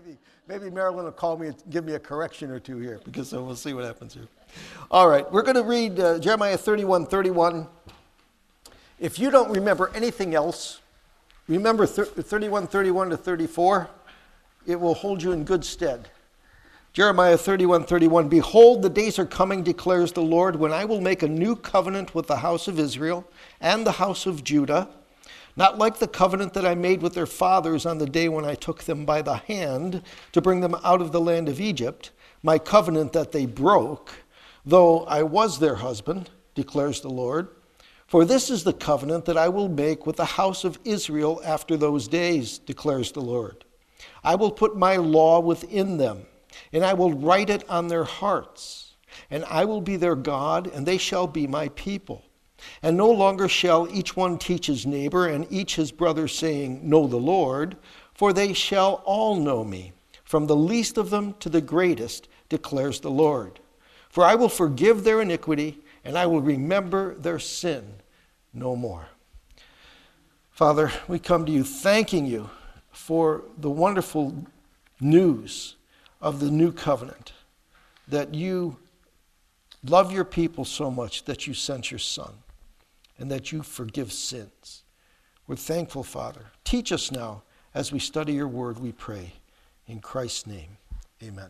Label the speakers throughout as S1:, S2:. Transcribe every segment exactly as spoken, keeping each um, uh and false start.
S1: maybe, maybe Marilyn will call me and give me a correction or two here, because so we'll see what happens here. All right, we're going to read uh, Jeremiah thirty-one thirty-one. If you don't remember anything else, remember thirty-one thirty-one to thirty-four. It will hold you in good stead. Jeremiah thirty-one thirty-one, behold, the days are coming, declares the Lord, when I will make a new covenant with the house of Israel and the house of Judah, not like the covenant that I made with their fathers on the day when I took them by the hand to bring them out of the land of Egypt, my covenant that they broke, though I was their husband, declares the Lord. For this is the covenant that I will make with the house of Israel after those days, declares the Lord. I will put my law within them, and I will write it on their hearts, and I will be their God, and they shall be my people. And no longer shall each one teach his neighbor and each his brother, saying, know the Lord, for they shall all know me, from the least of them to the greatest, declares the Lord. For I will forgive their iniquity, and I will remember their sin no more. Father, we come to you thanking you for the wonderful news of the new covenant, that you love your people so much that you sent your Son, and that you forgive sins. We're thankful, Father. Teach us now as we study your word, we pray. In Christ's name, amen.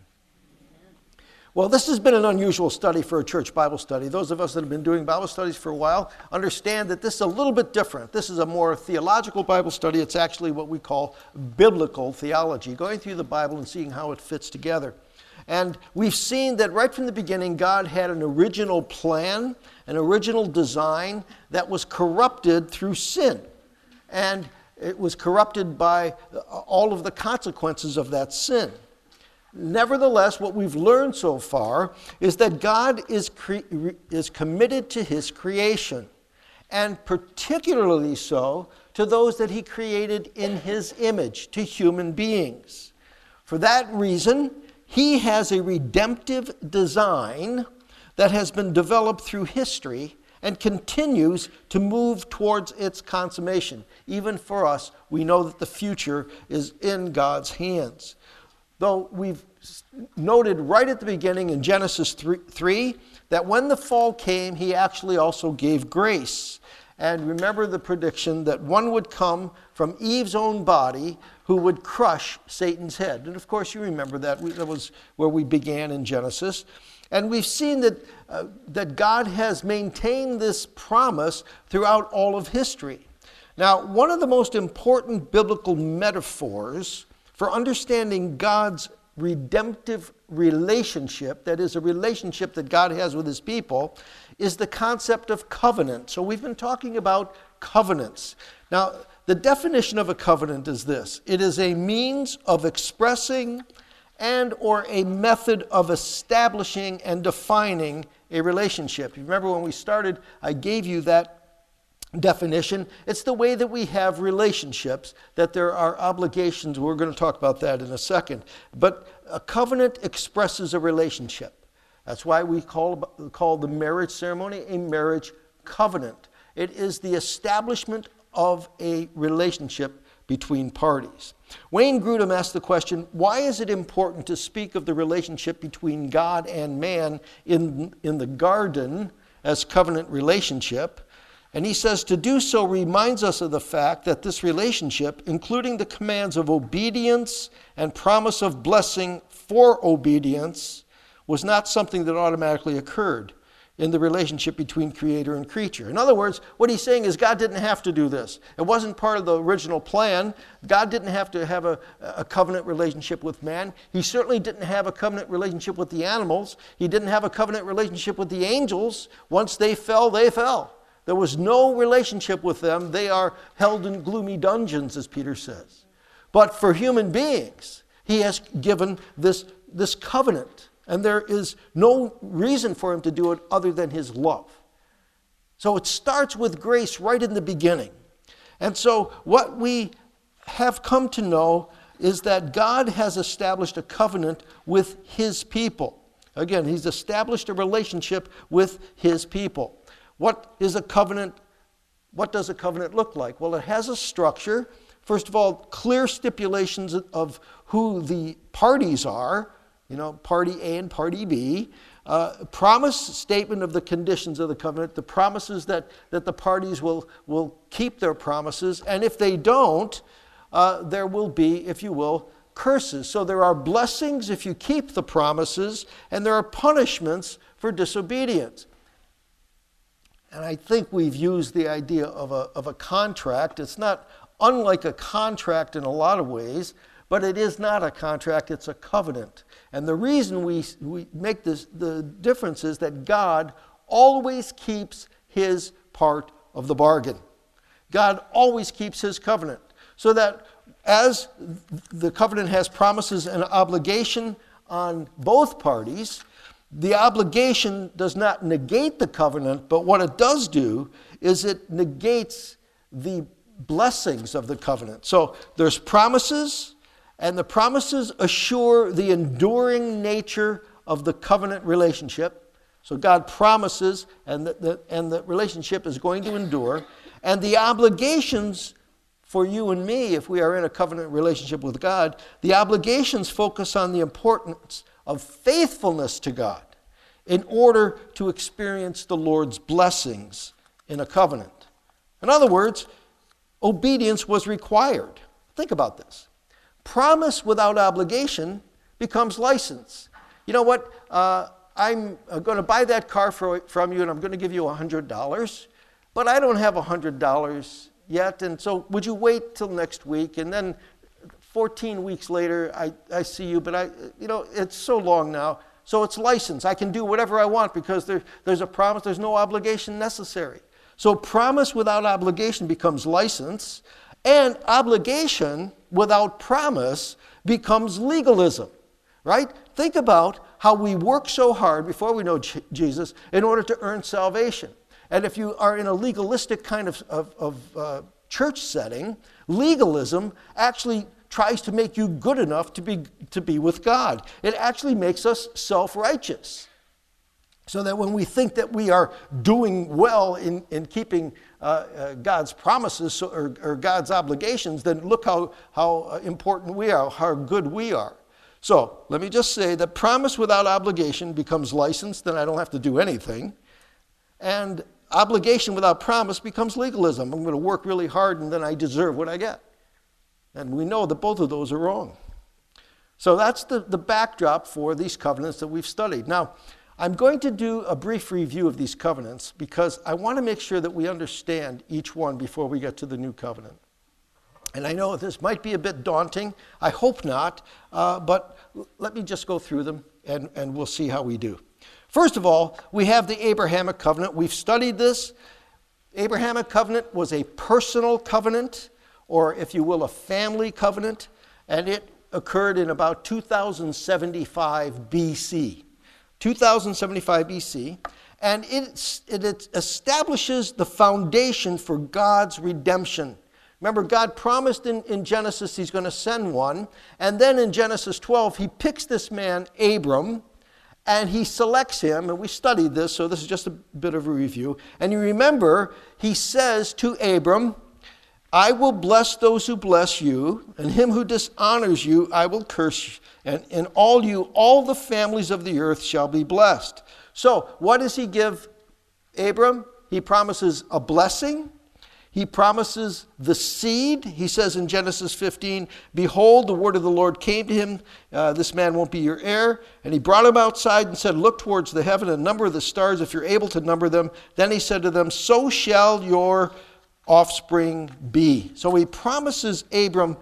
S1: Well, this has been an unusual study for a church Bible study. Those of us that have been doing Bible studies for a while understand that this is a little bit different. This is a more theological Bible study. It's actually what we call biblical theology, going through the Bible and seeing how it fits together. And we've seen that right from the beginning, God had an original plan, an original design that was corrupted through sin. And it was corrupted by all of the consequences of that sin. Nevertheless, what we've learned so far is that God is, cre- is committed to his creation, and particularly so to those that he created in his image, to human beings. For that reason, he has a redemptive design that has been developed through history and continues to move towards its consummation. Even for us, we know that the future is in God's hands. Though we've noted right at the beginning in Genesis three that when the fall came, he actually also gave grace. And remember the prediction that one would come from Eve's own body who would crush Satan's head. And of course you remember that. That was where we began in Genesis. And we've seen that, uh, that God has maintained this promise throughout all of history. Now, one of the most important biblical metaphors for understanding God's redemptive relationship, that is a relationship that God has with his people, is the concept of covenant. So we've been talking about covenants. Now, the definition of a covenant is this. It is a means of expressing and or a method of establishing and defining a relationship. You remember when we started, I gave you that definition. It's the way that we have relationships, that there are obligations. We're going to talk about that in a second. But a covenant expresses a relationship. That's why we call, call the marriage ceremony a marriage covenant. It is the establishment of a relationship between parties. Wayne Grudem asked the question, why is it important to speak of the relationship between God and man in, in the garden as covenant relationship? And he says to do so reminds us of the fact that this relationship, including the commands of obedience and promise of blessing for obedience, was not something that automatically occurred in the relationship between creator and creature. In other words, what he's saying is God didn't have to do this. It wasn't part of the original plan. God didn't have to have a, a covenant relationship with man. He certainly didn't have a covenant relationship with the animals. He didn't have a covenant relationship with the angels. Once they fell, they fell. There was no relationship with them. They are held in gloomy dungeons, as Peter says. But for human beings, he has given this, this covenant. And there is no reason for him to do it other than his love. So it starts with grace right in the beginning. And so what we have come to know is that God has established a covenant with his people. Again, he's established a relationship with his people. What is a covenant? What does a covenant look like? Well, it has a structure first of all, clear stipulations of who the parties are, you know, party A and party B. Uh, promise statement of the conditions of the covenant, the promises that, that the parties will, will keep their promises, and if they don't, uh, there will be, if you will, curses. So there are blessings if you keep the promises, and there are punishments for disobedience. And I think we've used the idea of a, of a contract. It's not unlike a contract in a lot of ways, but it is not a contract, it's a covenant. And the reason we, we make this, the difference is that God always keeps his part of the bargain. God always keeps his covenant. So that as the covenant has promises and obligation on both parties, the obligation does not negate the covenant, but what it does do is it negates the blessings of the covenant. So there's promises, and the promises assure the enduring nature of the covenant relationship. So God promises, and the, the, and the relationship is going to endure. And the obligations for you and me, if we are in a covenant relationship with God, the obligations focus on the importance of faithfulness to God in order to experience the Lord's blessings in a covenant. In other words, obedience was required. Think about this. Promise without obligation becomes license. You know what? Uh, I'm going to buy that car for, from you, and I'm going to give you one hundred dollars, but I don't have one hundred dollars yet, and so would you wait till next week? And then fourteen weeks later, I, I see you, but I, you know, it's so long now, so it's license. I can do whatever I want because there, there's a promise, there's no obligation necessary. So promise without obligation becomes license, and obligation without promise becomes legalism, right? Think about how we work so hard before we know J- Jesus in order to earn salvation. And if you are in a legalistic kind of, of, of uh, church setting, legalism actually tries to make you good enough to be, to be with God. It actually makes us self-righteous. So that when we think that we are doing well in, in keeping uh, uh, God's promises or, or God's obligations, then look how, how important we are, how good we are. So let me just say that promise without obligation becomes license, then I don't have to do anything. And obligation without promise becomes legalism. I'm going to work really hard and then I deserve what I get. And we know that both of those are wrong. So that's the, the backdrop for these covenants that we've studied. Now, I'm going to do a brief review of these covenants because I want to make sure that we understand each one before we get to the new covenant. And I know this might be a bit daunting. I hope not, uh, but let me just go through them and, and we'll see how we do. First of all, we have the Abrahamic covenant. We've studied this. Abrahamic covenant was a personal covenant, or if you will, a family covenant, and it occurred in about two thousand seventy-five B C. two thousand seventy-five B C, and it, it establishes the foundation for God's redemption. Remember, God promised in, in Genesis he's going to send one, and then in Genesis twelve, he picks this man, Abram, and he selects him, and we studied this, so this is just a bit of a review. And you remember, he says to Abram, I will bless those who bless you, and him who dishonors you I will curse, and in all you, all the families of the earth shall be blessed. So, what does he give Abram? He promises a blessing. He promises the seed. He says in Genesis fifteen, behold, the word of the Lord came to him. Uh, this man won't be your heir. And he brought him outside and said, look towards the heaven and number the stars if you're able to number them. Then he said to them, so shall your offspring be. So he promises Abram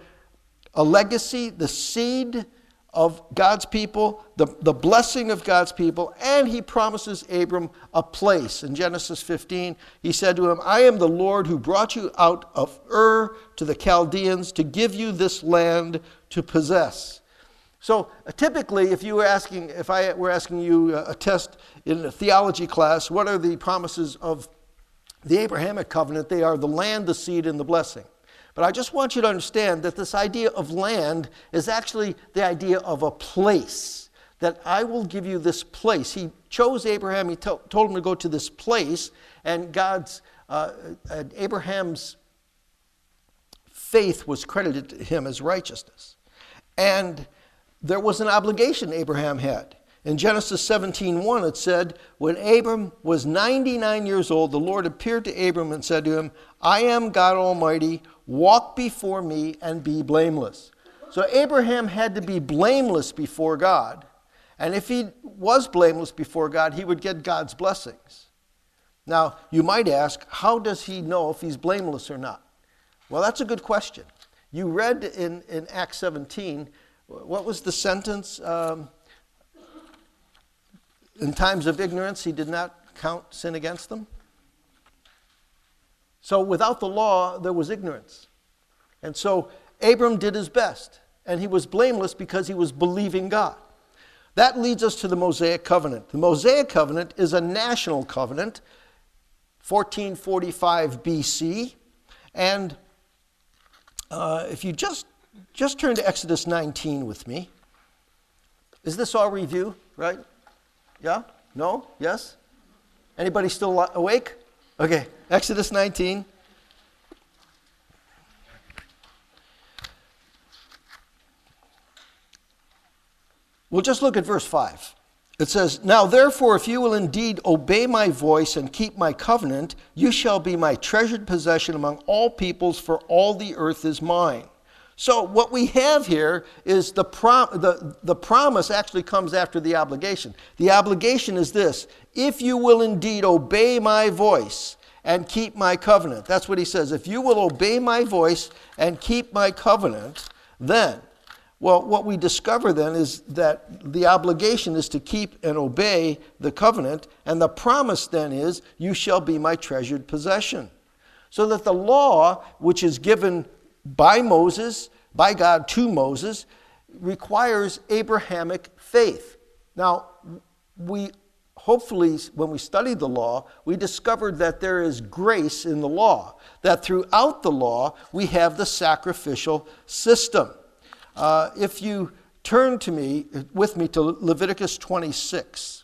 S1: a legacy, the seed of God's people, the, the blessing of God's people, and he promises Abram a place. In Genesis fifteen, he said to him, I am the Lord who brought you out of Ur to the Chaldeans to give you this land to possess. So uh, typically, if you were asking, if I were asking you a test in a theology class, what are the promises of the Abrahamic covenant? They are the land, the seed, and the blessing. But I just want you to understand that this idea of land is actually the idea of a place, that I will give you this place. He chose Abraham, he to- told him to go to this place, and God's, uh, uh, Abraham's faith was credited to him as righteousness. And there was an obligation Abraham had. In Genesis seventeen one, it said, when Abram was ninety-nine years old, the Lord appeared to Abram and said to him, I am God Almighty, walk before me and be blameless. So Abraham had to be blameless before God. And if he was blameless before God, he would get God's blessings. Now, you might ask, how does he know if he's blameless or not? Well, that's a good question. You read in, in Acts seventeen, what was the sentence? Um, in times of ignorance, he did not count sin against them. So without the law, there was ignorance. And so Abram did his best, and he was blameless because he was believing God. That leads us to the Mosaic Covenant. The Mosaic Covenant is a national covenant, fourteen forty-five B C. And uh, if you just, just turn to Exodus nineteen with me. Is this all review, right? Yeah? No? Yes? Anybody still awake? Okay, Exodus nineteen. We'll just look at verse five. It says, now therefore, if you will indeed obey my voice and keep my covenant, you shall be my treasured possession among all peoples, for all the earth is mine. So what we have here is the, prom- the, the promise actually comes after the obligation. The obligation is this: if you will indeed obey my voice and keep my covenant. That's what he says. If you will obey my voice and keep my covenant, then... Well, what we discover then is that the obligation is to keep and obey the covenant, and the promise then is, you shall be my treasured possession. So that the law, which is given by Moses, by God to Moses, requires Abrahamic faith. Now, we hopefully, when we studied the law, we discovered that there is grace in the law, that throughout the law, we have the sacrificial system. Uh, if you turn to me, with me to Leviticus twenty-six.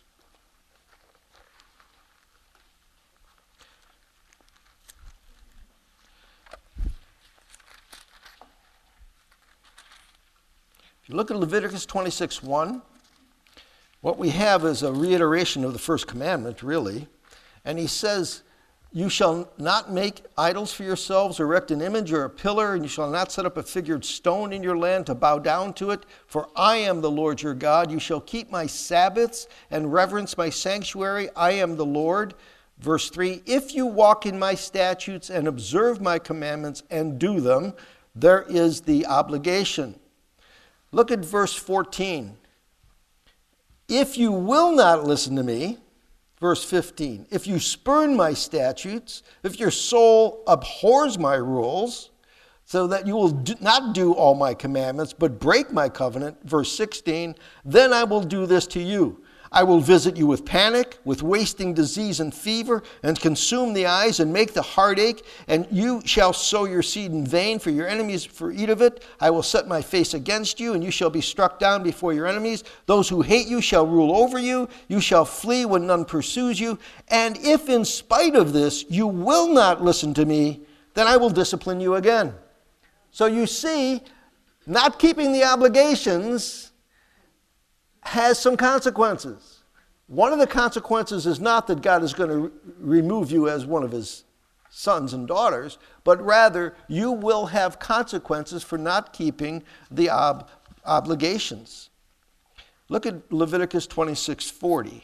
S1: If you look at Leviticus twenty-six one, what we have is a reiteration of the first commandment, really. And he says, you shall not make idols for yourselves, or erect an image or a pillar, and you shall not set up a figured stone in your land to bow down to it, for I am the Lord your God. You shall keep my Sabbaths and reverence my sanctuary. I am the Lord. Verse three, if you walk in my statutes and observe my commandments and do them, there is the obligation. Look at verse fourteen. If you will not listen to me, verse fifteen, if you spurn my statutes, if your soul abhors my rules, so that you will do, not do all my commandments, but break my covenant, verse sixteen, then I will do this to you. I will visit you with panic, with wasting disease and fever, and consume the eyes and make the heart ache, and you shall sow your seed in vain, for your enemies for eat of it. I will set my face against you, and you shall be struck down before your enemies. Those who hate you shall rule over you. You shall flee when none pursues you. And if in spite of this you will not listen to me, then I will discipline you again. So you see, not keeping the obligations has some consequences. One of the consequences is not that God is going to re- remove you as one of his sons and daughters, but rather you will have consequences for not keeping the ob- obligations. Look at Leviticus twenty-six forty.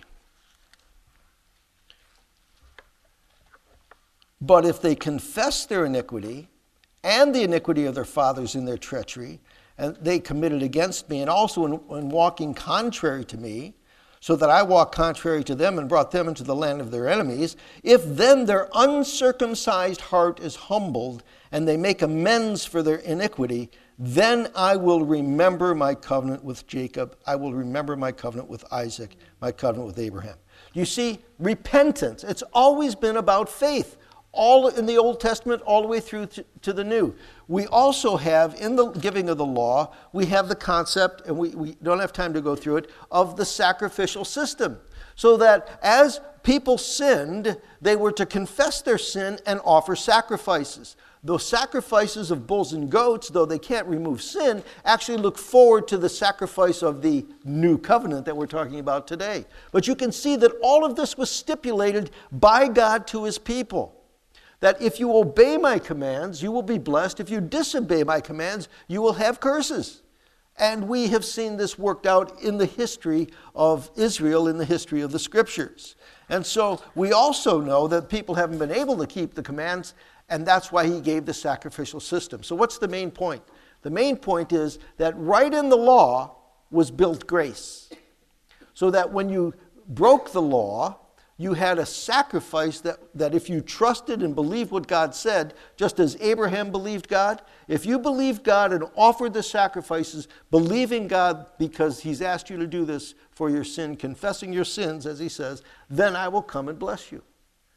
S1: But if they confess their iniquity and the iniquity of their fathers in their treachery, and they committed against me, and also in, in walking contrary to me, so that I walked contrary to them and brought them into the land of their enemies, if then their uncircumcised heart is humbled, and they make amends for their iniquity, then I will remember my covenant with Jacob. I will remember my covenant with Isaac, my covenant with Abraham. You see, repentance, it's always been about faith. All in the Old Testament, all the way through to, to the New. We also have, in the giving of the law, we have the concept, and we, we don't have time to go through it, of the sacrificial system. So that as people sinned, they were to confess their sin and offer sacrifices. those sacrifices of bulls and goats, though they can't remove sin, actually look forward to the sacrifice of the new covenant that we're talking about today. But you can see that all of this was stipulated by God to his people. That if you obey my commands, you will be blessed. If you disobey my commands, you will have curses. And we have seen this worked out in the history of Israel, in the history of the Scriptures. And so we also know that people haven't been able to keep the commands, and that's why he gave the sacrificial system. So what's the main point? The main point is that right in the law was built grace. So that when you broke the law, you had a sacrifice that, that if you trusted and believed what God said, just as Abraham believed God, if you believed God and offered the sacrifices, believing God because he's asked you to do this for your sin, confessing your sins, as he says, then I will come and bless you.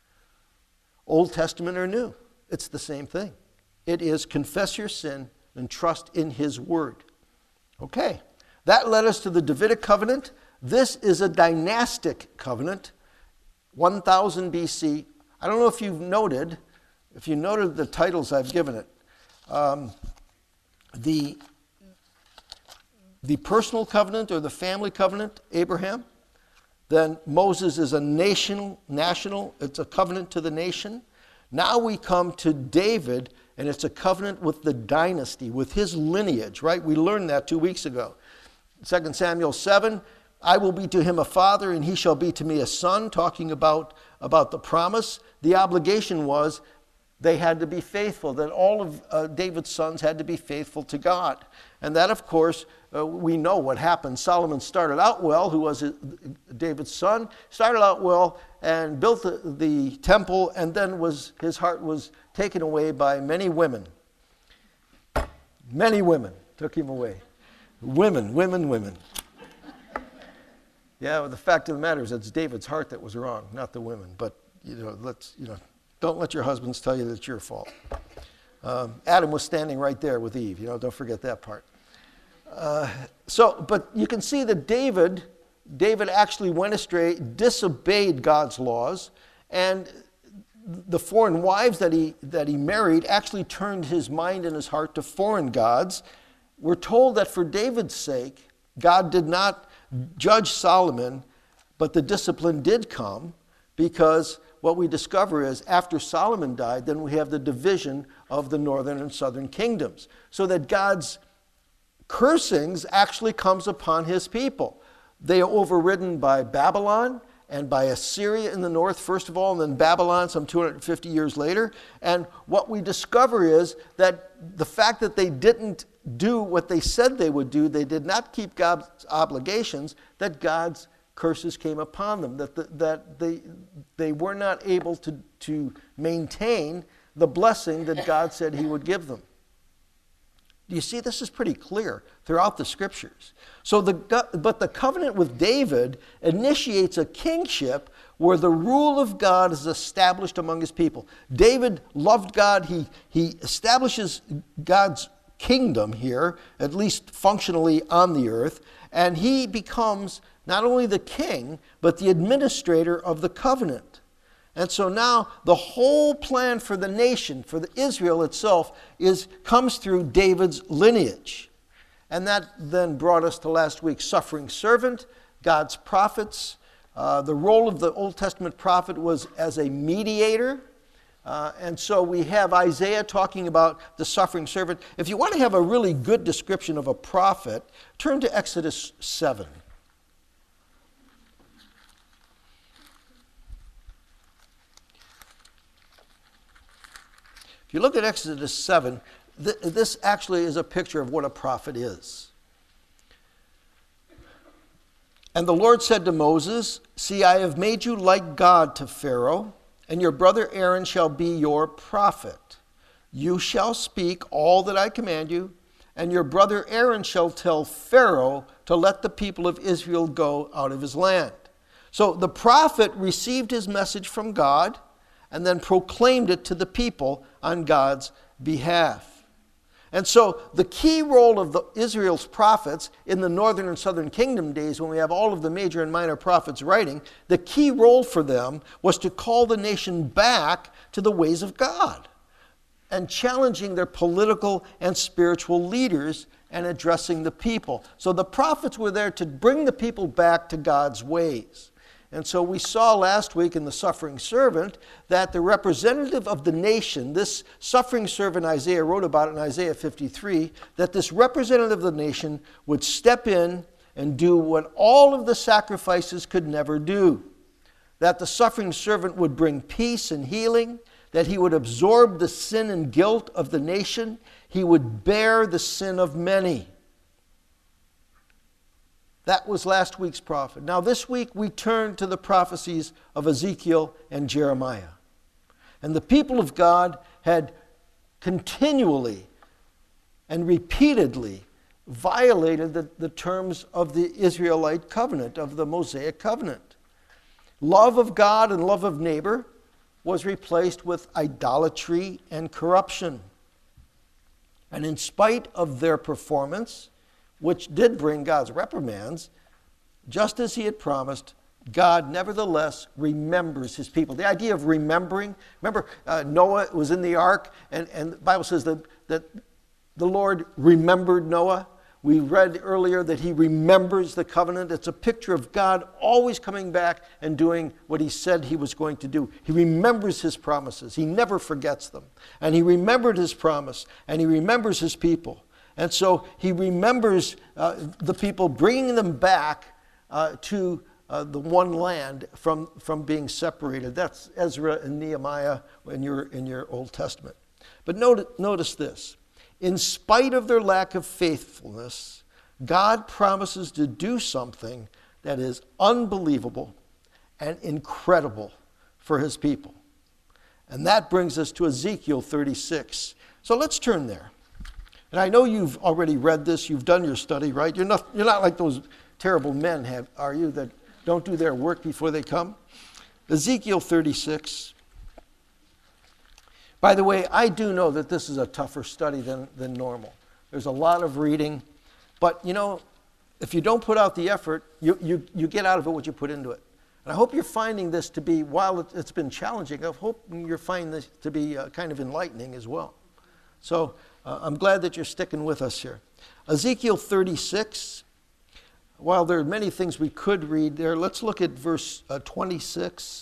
S1: Old Testament or New, it's the same thing. It is confess your sin and trust in his word. Okay, that led us to the Davidic covenant. This is a dynastic covenant. one thousand B C. I don't know if you've noted, if you noted the titles I've given it. Um, the, the personal covenant or the family covenant, Abraham. Then Moses is a national, national, it's a covenant to the nation. Now we come to David, and it's a covenant with the dynasty, with his lineage, right? We learned that two weeks ago. Second Samuel seven, I will be to him a father, and he shall be to me a son, talking about, about the promise. The obligation was they had to be faithful, that all of uh, David's sons had to be faithful to God. And that, of course, uh, we know what happened. Solomon started out well, who was David's son, started out well and built the, the temple, and then was his heart was taken away by many women. Many women took him away. Women, women, women. Yeah, well, the fact of the matter is it's David's heart that was wrong, not the women. But, you know, let's, you know, don't let your husbands tell you that it's your fault. Um, Adam was standing right there with Eve, you know, don't forget that part. Uh, so, but you can see that David, David actually went astray, disobeyed God's laws, and the foreign wives that he, that he married actually turned his mind and his heart to foreign gods. We're told that for David's sake, God did not judge Solomon, but the discipline did come, because what we discover is after Solomon died, then we have the division of the northern and southern kingdoms. So that God's cursings actually comes upon his people. They are overridden by Babylon and by Assyria in the north, first of all, and then Babylon some two hundred fifty years later. And what we discover is that the fact that they didn't do what they said they would do, they did not keep God's obligations, that God's curses came upon them, that, the, that they, they were not able to, to maintain the blessing that God said he would give them. Do you see, this is pretty clear throughout the Scriptures. So the, but the covenant with David initiates a kingship where the rule of God is established among his people. David loved God. He, he establishes God's kingdom here, at least functionally on the earth, and he becomes not only the king, but the administrator of the covenant. And so now the whole plan for the nation, for the Israel itself, is comes through David's lineage. And that then brought us to last week's suffering servant, God's prophets. Uh, the role of the Old Testament prophet was as a mediator. Uh, and so we have Isaiah talking about the suffering servant. If you want to have a really good description of a prophet, turn to Exodus seven. If you look at Exodus seven, th- this actually is a picture of what a prophet is. And the Lord said to Moses, "See, I have made you like God to Pharaoh, and your brother Aaron shall be your prophet. You shall speak all that I command you, and your brother Aaron shall tell Pharaoh to let the people of Israel go out of his land." So the prophet received his message from God and then proclaimed it to the people on God's behalf. And so the key role of the Israel's prophets in the northern and southern kingdom days, when we have all of the major and minor prophets writing, the key role for them was to call the nation back to the ways of God. and challenging their political and spiritual leaders and addressing the people. So the prophets were there to bring the people back to God's ways. And so we saw last week in the suffering servant that the representative of the nation, this suffering servant Isaiah wrote about it in Isaiah fifty-three, that this representative of the nation would step in and do what all of the sacrifices could never do. That the suffering servant would bring peace and healing, that he would absorb the sin and guilt of the nation, he would bear the sin of many. That was last week's prophet. Now this week we turn to the prophecies of Ezekiel and Jeremiah. And the people of God had continually and repeatedly violated the, the terms of the Israelite covenant, of the Mosaic covenant. Love of God and love of neighbor was replaced with idolatry and corruption. And in spite of their performance, which did bring God's reprimands, just as he had promised, God nevertheless remembers his people. The idea of remembering, remember uh, Noah was in the ark, and, and the Bible says that, that the Lord remembered Noah. We read earlier that he remembers the covenant. It's a picture of God always coming back and doing what he said he was going to do. He remembers his promises. He never forgets them. And he remembered his promise, and he remembers his people. And so he remembers uh, the people, bringing them back uh, to uh, the one land from, from being separated. That's Ezra and Nehemiah in your, in your Old Testament. But notice, notice this. In spite of their lack of faithfulness, God promises to do something that is unbelievable and incredible for his people. And that brings us to Ezekiel thirty-six. So let's turn there. And I know you've already read this, you've done your study, right? You're not, you're not like those terrible men, have, are you, that don't do their work before they come? Ezekiel thirty-six. By the way, I do know that this is a tougher study than, than normal. There's a lot of reading, but you know, if you don't put out the effort, you, you, you get out of it what you put into it. And I hope you're finding this to be, while it, it's been challenging, I hope you're finding this to be uh, kind of enlightening as well. So uh, I'm glad that you're sticking with us here. Ezekiel thirty-six, while there are many things we could read there, let's look at verse uh, twenty-six.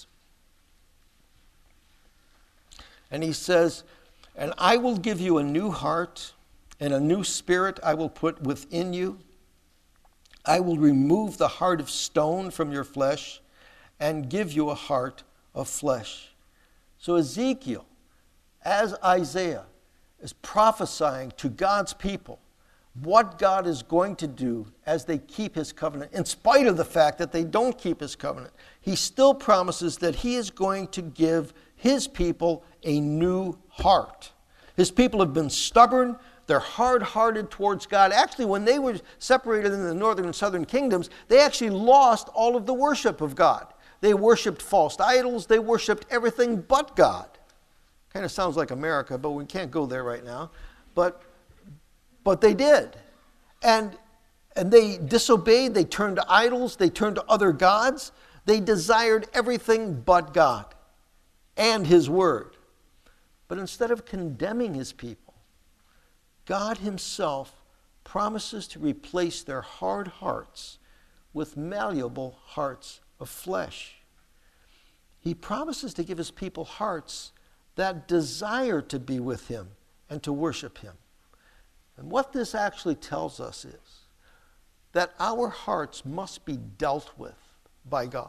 S1: And he says, "And I will give you a new heart, and a new spirit I will put within you. I will remove the heart of stone from your flesh, and give you a heart of flesh." So Ezekiel, as Isaiah, is prophesying to God's people what God is going to do as they keep his covenant. In spite of the fact that they don't keep his covenant, he still promises that he is going to give his people a new heart. His people have been stubborn. They're hard-hearted towards God. Actually, when they were separated in the northern and southern kingdoms, they actually lost all of the worship of God. They worshipped false idols. They worshipped everything but God. Kind of sounds like America, but we can't go there right now. But, but they did. And, and they disobeyed. They turned to idols. They turned to other gods. They desired everything but God and his word. But instead of condemning his people, God himself promises to replace their hard hearts with malleable hearts of flesh. He promises to give his people hearts that desire to be with him and to worship him. And what this actually tells us is that our hearts must be dealt with by God.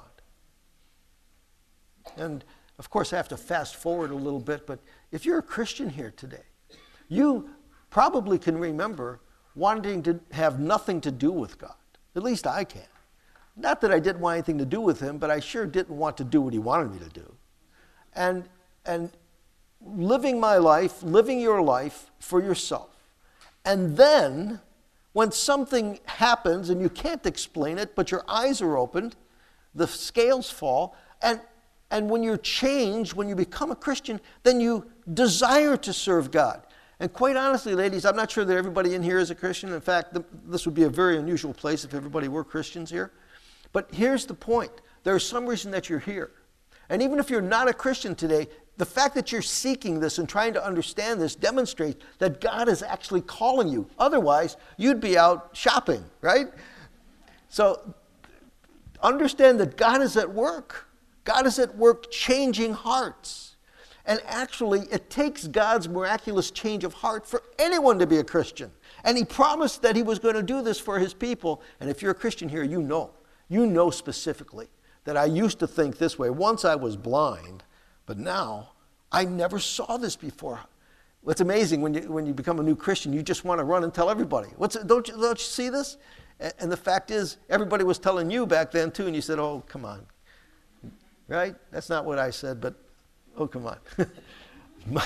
S1: And of course, I have to fast forward a little bit, but if you're a Christian here today, you probably can remember wanting to have nothing to do with God. At least I can. Not that I didn't want anything to do with him, but I sure didn't want to do what he wanted me to do. And, and living my life, living your life for yourself. And then, when something happens and you can't explain it, but your eyes are opened, the scales fall, and And when you're changed, when you become a Christian, then you desire to serve God. And quite honestly, ladies, I'm not sure that everybody in here is a Christian. In fact, the, this would be a very unusual place if everybody were Christians here. But here's the point. There's some reason that you're here. And even if you're not a Christian today, the fact that you're seeking this and trying to understand this demonstrates that God is actually calling you. Otherwise, you'd be out shopping, right? So understand that God is at work. God is at work changing hearts. And actually, it takes God's miraculous change of heart for anyone to be a Christian. And he promised that he was going to do this for his people. And if you're a Christian here, you know. You know specifically that I used to think this way. Once I was blind, but now I never saw this before. It's amazing when you, when you become a new Christian, you just want to run and tell everybody. What's, don't, you, don't you see this? And the fact is, everybody was telling you back then too, and you said, oh, come on. Right? That's not what I said, but oh, come on.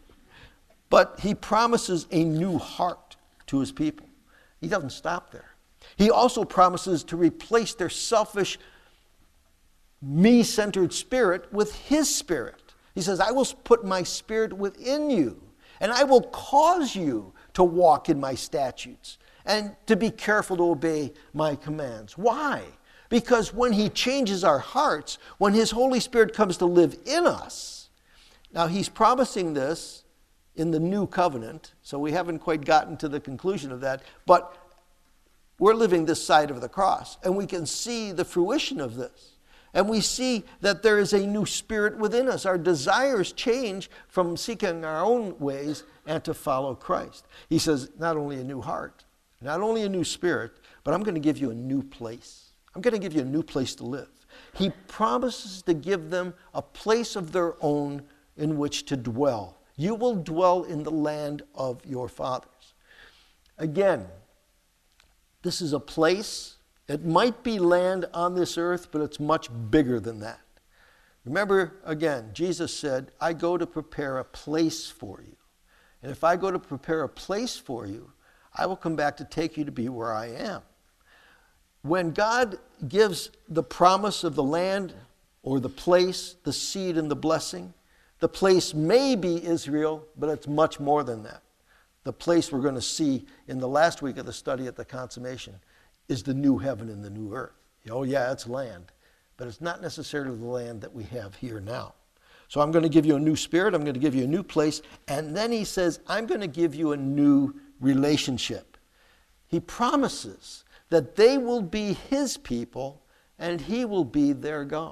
S1: But he promises a new heart to his people. He doesn't stop there. He also promises to replace their selfish, me-centered spirit with his spirit. He says, I will put my spirit within you, and I will cause you to walk in my statutes and to be careful to obey my commands. Why? Because when he changes our hearts, when his Holy Spirit comes to live in us, now he's promising this in the new covenant, so we haven't quite gotten to the conclusion of that, but we're living this side of the cross, and we can see the fruition of this. And we see that there is a new spirit within us. Our desires change from seeking our own ways and to follow Christ. He says, not only a new heart, not only a new spirit, but I'm going to give you a new place. I'm going to give you a new place to live. He promises to give them a place of their own in which to dwell. You will dwell in the land of your fathers. Again, this is a place. It might be land on this earth, but it's much bigger than that. Remember, again, Jesus said, I go to prepare a place for you. And if I go to prepare a place for you, I will come back to take you to be where I am. When God gives the promise of the land or the place, the seed and the blessing, the place may be Israel, but it's much more than that. The place we're going to see in the last week of the study at the consummation is the new heaven and the new earth. Oh yeah, it's land, but it's not necessarily the land that we have here now. So I'm going to give you a new spirit, I'm going to give you a new place, and then he says, I'm going to give you a new relationship. He promises that they will be his people and he will be their God.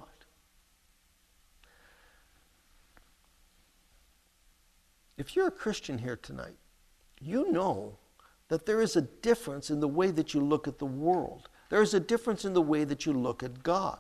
S1: If you're a Christian here tonight, you know that there is a difference in the way that you look at the world. There is a difference in the way that you look at God.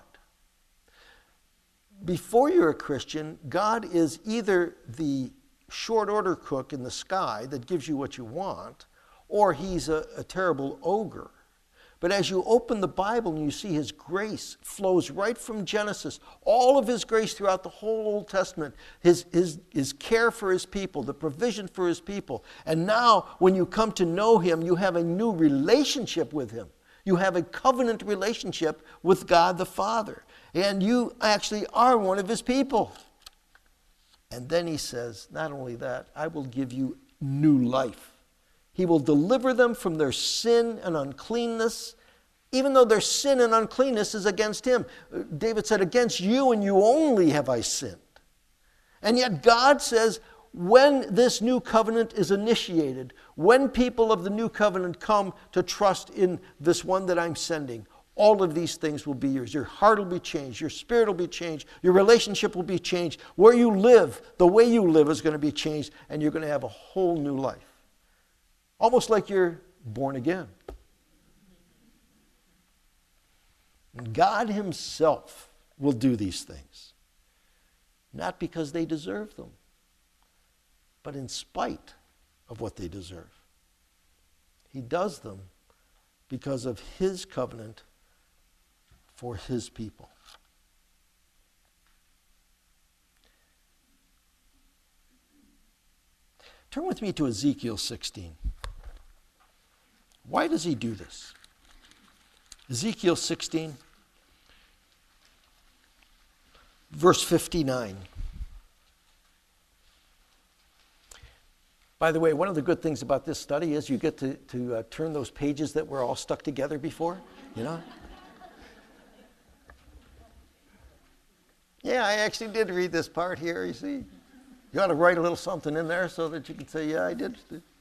S1: Before you're a Christian, God is either the short order cook in the sky that gives you what you want, or he's a, a terrible ogre. But as you open the Bible and you see his grace flows right from Genesis, all of his grace throughout the whole Old Testament, his, his, his care for his people, the provision for his people. And now when you come to know him, you have a new relationship with him. You have a covenant relationship with God the Father. And you actually are one of his people. And then he says, not only that, I will give you new life. He will deliver them from their sin and uncleanness, even though their sin and uncleanness is against him. David said, against you and you only have I sinned. And yet God says, when this new covenant is initiated, when people of the new covenant come to trust in this one that I'm sending, all of these things will be yours. Your heart will be changed. Your spirit will be changed. Your relationship will be changed. Where you live, the way you live is going to be changed, and you're going to have a whole new life. Almost like you're born again. God himself will do these things. Not because they deserve them, but in spite of what they deserve. He does them because of his covenant for his people. Turn with me to Ezekiel sixteen. Why does he do this? Ezekiel sixteen, verse fifty-nine. By the way, one of the good things about this study is you get to, to uh, turn those pages that were all stuck together before, you know? Yeah, I actually did read this part here, you see. You ought to write a little something in there so that you can say, yeah, I did.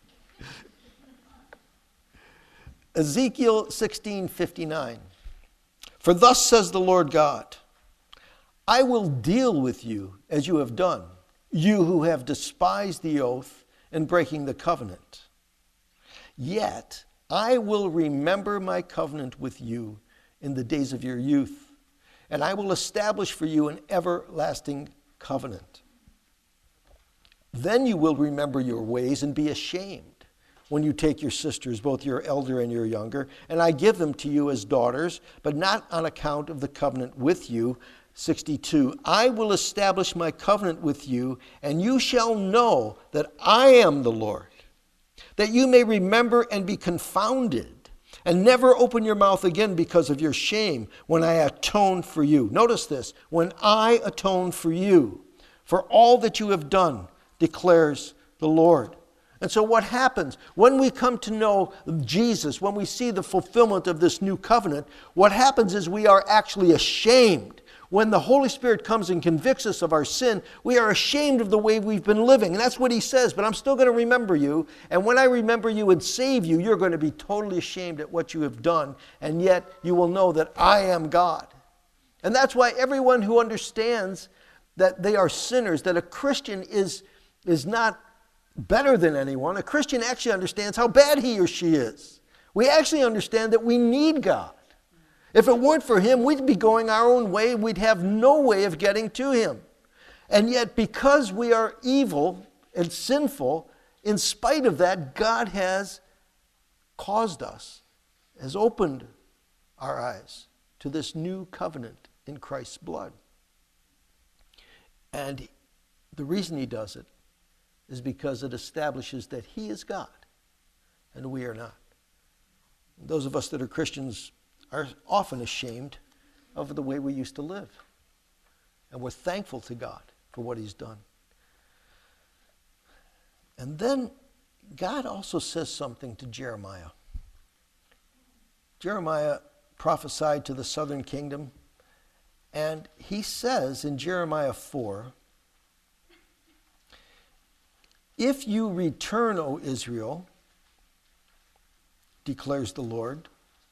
S1: Ezekiel sixteen fifty-nine. For thus says the Lord God, I will deal with you as you have done, you who have despised the oath and breaking the covenant. Yet I will remember my covenant with you in the days of your youth, and I will establish for you an everlasting covenant. Then you will remember your ways and be ashamed when you take your sisters, both your elder and your younger, and I give them to you as daughters, but not on account of the covenant with you. sixty-two, I will establish my covenant with you, and you shall know that I am the Lord, that you may remember and be confounded, and never open your mouth again because of your shame when I atone for you. Notice this, when I atone for you, for all that you have done, declares the Lord. And so what happens when we come to know Jesus, when we see the fulfillment of this new covenant, what happens is we are actually ashamed. When the Holy Spirit comes and convicts us of our sin, we are ashamed of the way we've been living. And that's what he says, but I'm still going to remember you. And when I remember you and save you, you're going to be totally ashamed at what you have done. And yet you will know that I am God. And that's why everyone who understands that they are sinners, that a Christian is, is not better than anyone. A Christian actually understands how bad he or she is. We actually understand that we need God. If it weren't for him, we'd be going our own way. We'd have no way of getting to him. And yet, because we are evil and sinful, in spite of that, God has caused us, has opened our eyes to this new covenant in Christ's blood. And the reason he does it is because it establishes that he is God and we are not. Those of us that are Christians are often ashamed of the way we used to live. And we're thankful to God for what he's done. And then God also says something to Jeremiah. Jeremiah prophesied to the southern kingdom, and he says in Jeremiah four, if you return, O Israel, declares the Lord.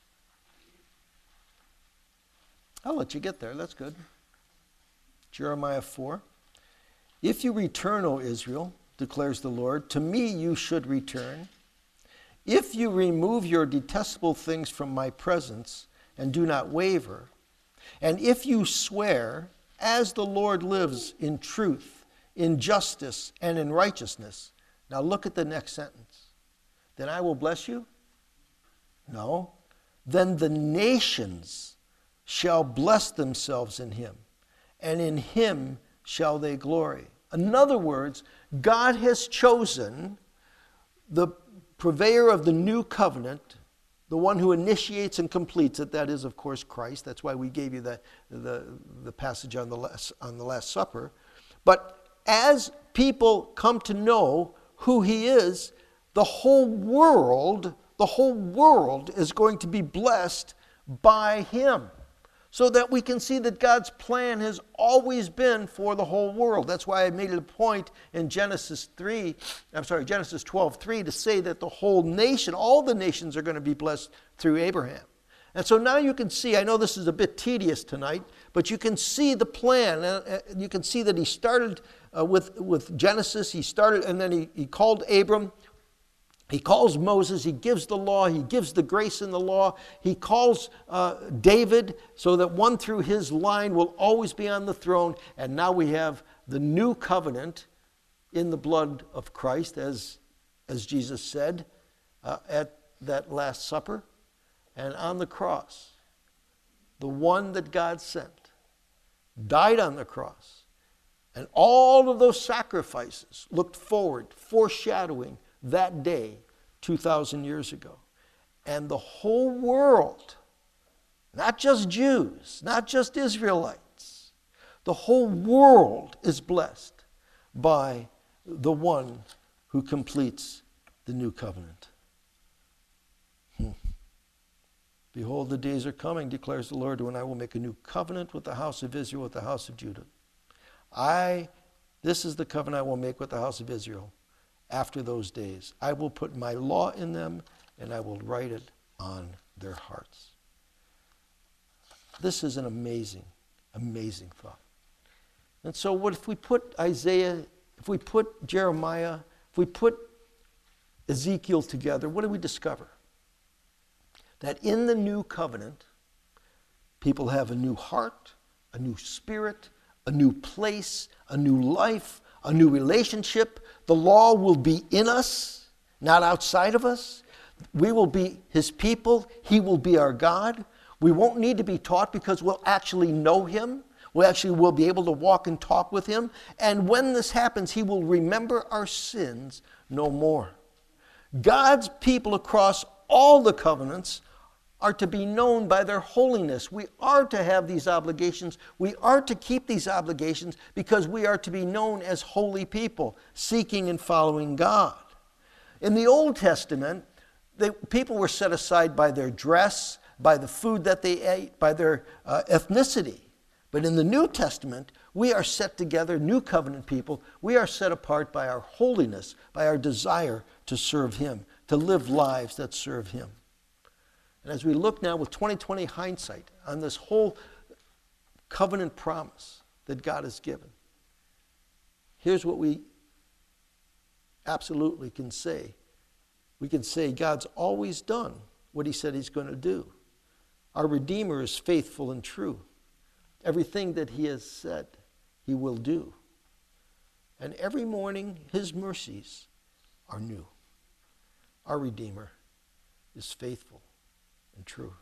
S1: I'll let you get there. That's good. Jeremiah four. If you return, O Israel, declares the Lord, to me you should return. If you remove your detestable things from my presence and do not waver, and if you swear, as the Lord lives, in truth, in justice, and in righteousness. Now look at the next sentence. Then I will bless you? No. Then the nations shall bless themselves in him, and in him shall they glory. In other words, God has chosen the purveyor of the new covenant, the one who initiates and completes it. That is, of course, Christ. That's why we gave you the, the, the passage on the, last, on the Last Supper. But as people come to know who he is, the whole world, the whole world is going to be blessed by him. So that we can see that God's plan has always been for the whole world. That's why I made it a point in Genesis three, I'm sorry, Genesis twelve three, to say that the whole nation, all the nations are going to be blessed through Abraham. And so now you can see, I know this is a bit tedious tonight, but you can see the plan. You can see that he started uh, with, with Genesis. He started, and then he, he called Abram. He calls Moses. He gives the law. He gives the grace in the law. He calls uh, David so that one through his line will always be on the throne. And now we have the new covenant in the blood of Christ, as, as Jesus said uh, at that Last Supper. And on the cross, the one that God sent died on the cross. And all of those sacrifices looked forward, foreshadowing that day two thousand years ago. And the whole world, not just Jews, not just Israelites, the whole world is blessed by the one who completes the new covenant. Hmm. Behold, the days are coming, declares the Lord, when I will make a new covenant with the house of Israel, with the house of Judah. I This is the covenant I will make with the house of Israel after those days. I will put my law in them, and I will write it on their hearts. This is an amazing, amazing thought. And so what if we put Isaiah, if we put Jeremiah, if we put Ezekiel together, what do we discover? That in the new covenant, people have a new heart, a new spirit, a new place, a new life, a new relationship. The law will be in us, not outside of us. We will be his people. He will be our God. We won't need to be taught because we'll actually know him. We actually will be able to walk and talk with him. And when this happens, he will remember our sins no more. God's people across all the covenants are to be known by their holiness. We are to have these obligations. We are to keep these obligations because we are to be known as holy people, seeking and following God. In the Old Testament, they, people were set aside by their dress, by the food that they ate, by their uh, ethnicity. But in the New Testament, we are set together, new covenant people. We are set apart by our holiness, by our desire to serve him, to live lives that serve him. And as we look now with twenty twenty hindsight on this whole covenant promise that God has given, here's what we absolutely can say. We can say God's always done what he said he's going to do. Our Redeemer is faithful and true. Everything that he has said, he will do. And every morning, his mercies are new. Our Redeemer is faithful and true,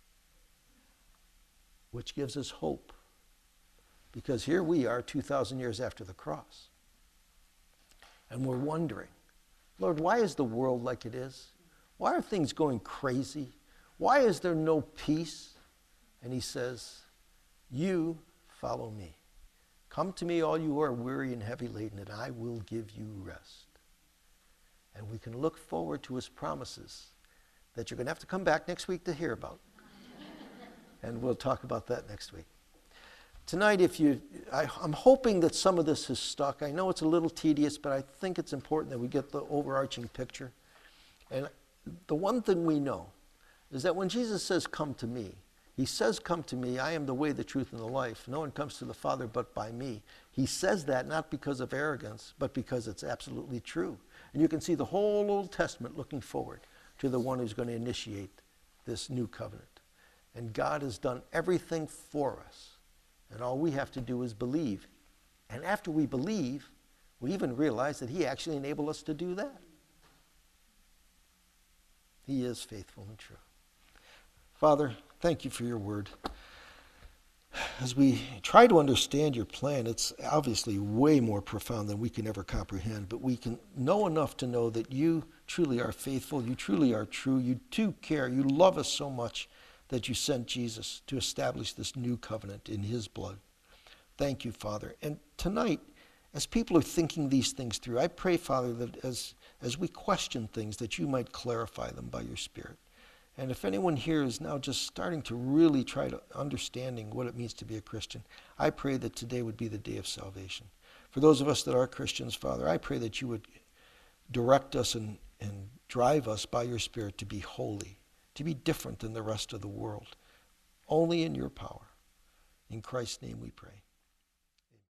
S1: which gives us hope. Because here we are two thousand years after the cross. And we're wondering, Lord, why is the world like it is? Why are things going crazy? Why is there no peace? And he says, you follow me. Come to me, all you who are weary and heavy laden, and I will give you rest. And we can look forward to his promises that you're going to have to come back next week to hear about. And we'll talk about that next week. Tonight, if you, I, I'm hoping that some of this is stuck. I know it's a little tedious, but I think it's important that we get the overarching picture. And the one thing we know is that when Jesus says, come to me, he says, come to me, I am the way, the truth, and the life. No one comes to the Father but by me. He says that not because of arrogance, but because it's absolutely true. And you can see the whole Old Testament looking forward to the one who's going to initiate this new covenant. And God has done everything for us. And all we have to do is believe. And after we believe, we even realize that he actually enabled us to do that. He is faithful and true. Father, thank you for your word. As we try to understand your plan, it's obviously way more profound than we can ever comprehend, but we can know enough to know that you truly are faithful, you truly are true, you do care, you love us so much that you sent Jesus to establish this new covenant in his blood. Thank you, Father. And tonight, as people are thinking these things through, I pray, Father, that as, as we question things, that you might clarify them by your Spirit. And if anyone here is now just starting to really try to understanding what it means to be a Christian, I pray that today would be the day of salvation. For those of us that are Christians, Father, I pray that you would direct us and, and drive us by your Spirit to be holy, to be different than the rest of the world, only in your power. In Christ's name we pray.